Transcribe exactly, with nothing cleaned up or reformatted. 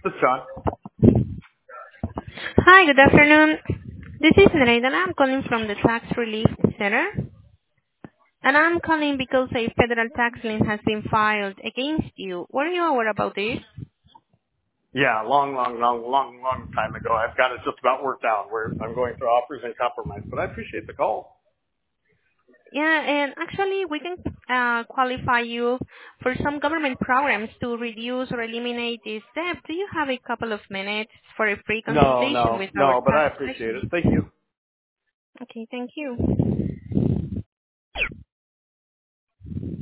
This is John. Hi, good afternoon. This is Nereida, and I'm calling from the Tax Relief Center. And I'm calling because a federal tax lien has been filed against you. Were you aware about this? Yeah, long, long, long, long, long time ago. I've got it just about worked out where I'm going through offers and compromise, but I appreciate the call. Yeah, and actually we can uh, qualify you for some government programs to reduce or eliminate this debt. Do you have a couple of minutes for a free No, consultation no, with our no, but tax I appreciate it. specialist? Thank you. Okay, thank you.